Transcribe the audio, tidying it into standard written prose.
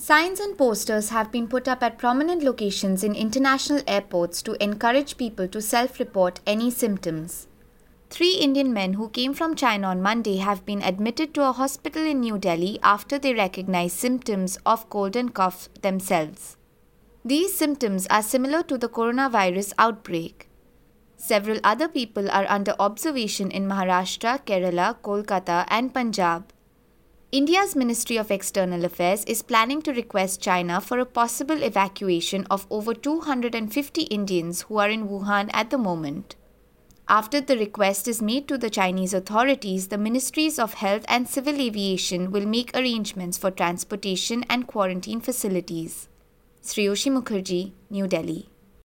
Signs and posters have been put up at prominent locations in international airports to encourage people to self-report any symptoms. 3 Indian men who came from China on Monday have been admitted to a hospital in New Delhi after they recognized symptoms of cold and cough themselves. These symptoms are similar to the coronavirus outbreak. Several other people are under observation in Maharashtra, Kerala, Kolkata, and Punjab. India's Ministry of External Affairs is planning to request China for a possible evacuation of over 250 Indians who are in Wuhan at the moment. After the request is made to the Chinese authorities, the Ministries of Health and Civil Aviation will make arrangements for transportation and quarantine facilities. Shreyoshi Mukherjee, New Delhi.